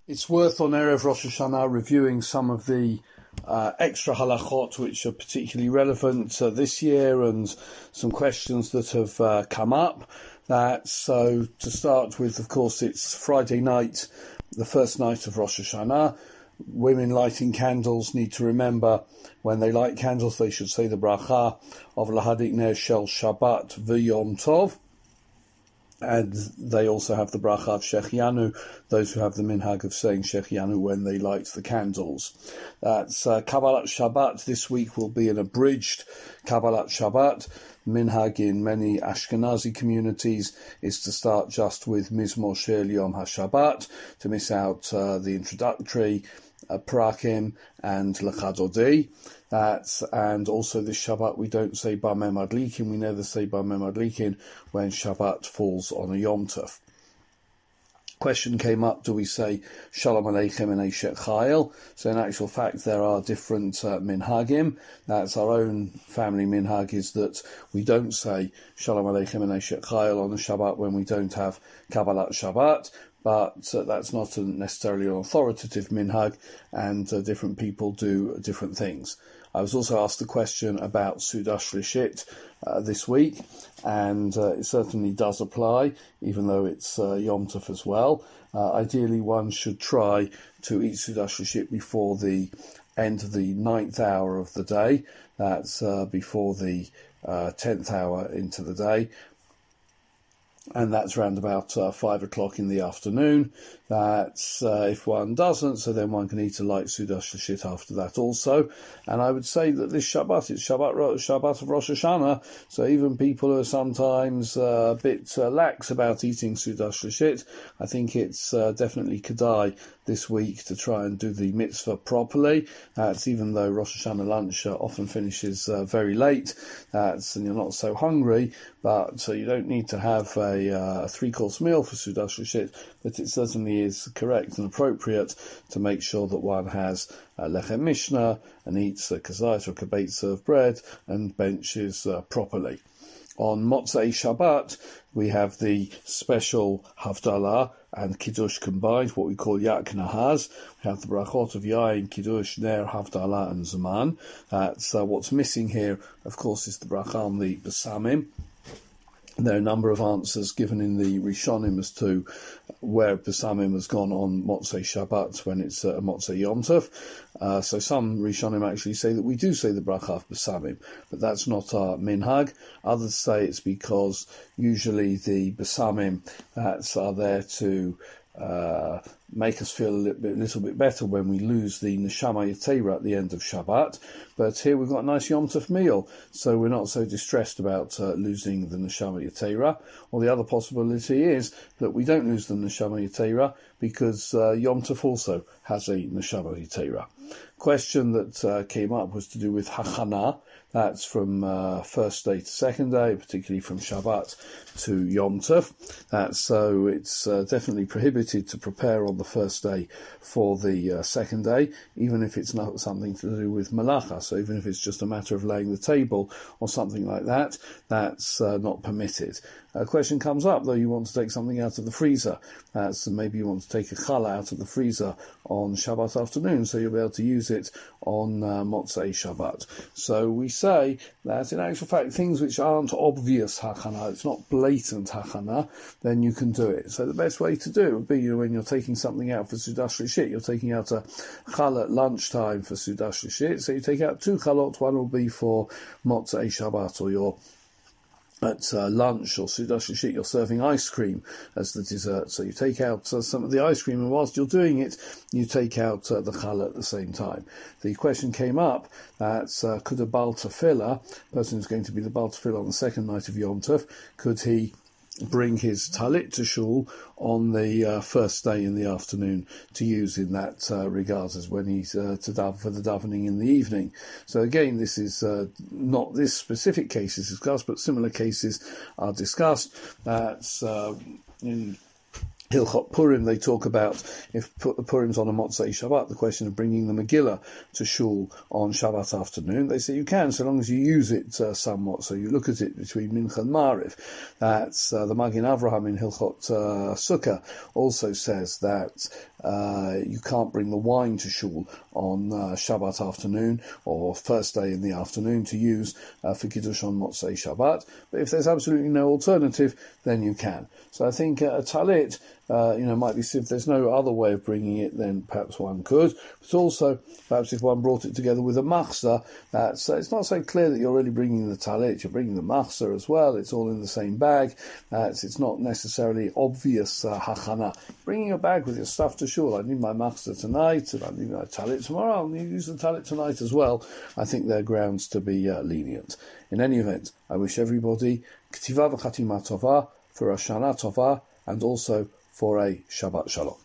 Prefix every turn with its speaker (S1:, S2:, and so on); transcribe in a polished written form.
S1: It's worth on Erev Rosh Hashanah reviewing some of the extra halachot which are particularly relevant this year and some questions that have come up. So to start with, of course, it's Friday night, the first night of Rosh Hashanah. Women lighting candles need to remember when they light candles they should say the bracha of Lahadik Ner Shel Shabbat V'Yom Tov. And they also have the bracha of Shechianu, those who have the minhag of saying Shechianu when they light the candles. That's Kabbalat Shabbat. This week will be an abridged Kabbalat Shabbat. Minhag in many Ashkenazi communities is to start just with Mizmor Shel Yom HaShabbat, to miss out the introductory Prakim and Lechadodi. And also this Shabbat we don't say Bameh Madlikin, we never say Bameh Madlikin when Shabbat falls on a Yom Tov. Question came up, do we say Shalom Aleichem and Eshet Chayil? So in actual fact there are different minhagim. That's our own family minhag, is that we don't say Shalom Aleichem and Eshet Chayil on the Shabbat when we don't have Kabbalat Shabbat. But that's not necessarily an authoritative minhag, and different people do different things. I was also asked a question about Suda Shlishit this week, and it certainly does apply, even though it's Yom Tov as well. Ideally, one should try to eat Suda Shlishit before the end of the 9th hour of the day. That's before the 10th hour into the day. And that's around about 5 o'clock in the afternoon. That's if one doesn't, so then one can eat a light Suda Shlishit after that also. And I would say that this Shabbat, it's Shabbat of Rosh Hashanah, so even people who are sometimes a bit lax about eating Suda Shlishit, I think it's definitely Kedai this week to try and do the mitzvah properly. That's even though Rosh Hashanah lunch often finishes very late, and you're not so hungry, but you don't need to have a three-course meal for Suda Shlishit, but it certainly is correct and appropriate to make sure that one has lechem mishnah and eats a kazait or kibetza of bread and benches properly. On Motzei Shabbat, we have the special Havdalah and Kiddush combined, what we call Yak Nahaz. We have the brachot of Yain, Kiddush, Ner, Havdalah and Zaman. That's what's missing here, of course, is the bracha on the Besamim. There are a number of answers given in the Rishonim as to where Besamim has gone on Motzei Shabbat when it's a Motzei Yom Tov. So some Rishonim actually say that we do say the bracha of Besamim, but that's not our minhag. Others say it's because usually the Besamim are there to make us feel a little bit better when we lose the Neshama Yetera at the end of Shabbat. But here we've got a nice Yom Tov meal, so we're not so distressed about losing the Neshama Yetera. Or the other possibility is that we don't lose the Neshama Yetera because Yom Tov also has a Neshama Yetera. Question that came up was to do with Hachana. That's from first day to second day, particularly from Shabbat to Yom Tov. So it's definitely prohibited to prepare on the first day for the second day, even if it's not something to do with malacha. So even if it's just a matter of laying the table or something like that, that's not permitted. A question comes up, though, you want to take something out of the freezer. So maybe you want to take a challah out of the freezer on Shabbat afternoon, so you'll be able to use it on Motzei Shabbat. So we say that in actual fact, things which aren't obvious hachana, it's not blatant hachana, then you can do it. So the best way to do it would be when you're taking something out for Suda Shlishit, you're taking out a challah at lunchtime for Suda Shlishit, so you take out 2 chalot, one will be for Motzei Shabbat, or your at lunch or Suda Shlishit, you're serving ice cream as the dessert. So you take out some of the ice cream, and whilst you're doing it, you take out the challah at the same time. The question came up that could a Baal Tefillah, person who's going to be the Baal Tefillah on the second night of Yom Tov, could he bring his talit to shul on the first day in the afternoon to use in that regards as when he's to daven for the davening in the evening. So again, this is not this specific case is discussed, but similar cases are discussed. That's in Hilchot Purim, they talk about if put the Purim's on a Motzei Shabbat, the question of bringing the Megillah to shul on Shabbat afternoon. They say you can, so long as you use it somewhat. So you look at it between Mincha and Mariv. That's the Magin Avraham in Hilchot Sukkah also says that you can't bring the wine to shul on Shabbat afternoon or first day in the afternoon to use for Kiddush on Motzei Shabbat. But if there's absolutely no alternative, then you can. So I think a talit, might be, if there's no other way of bringing it, then perhaps one could. But also, perhaps if one brought it together with a machzor, it's not so clear that you're really bringing the talit, you're bringing the machzor as well. It's all in the same bag. It's not necessarily obvious hachana. Bringing a bag with your stuff to shul. I need my machzor tonight, and I need my talit tomorrow. I'll use the talit tonight as well. I think there are grounds to be lenient. In any event, I wish everybody k'tiva v'chatima tova for a Shana Tova, and also for a Shabbat Shalom.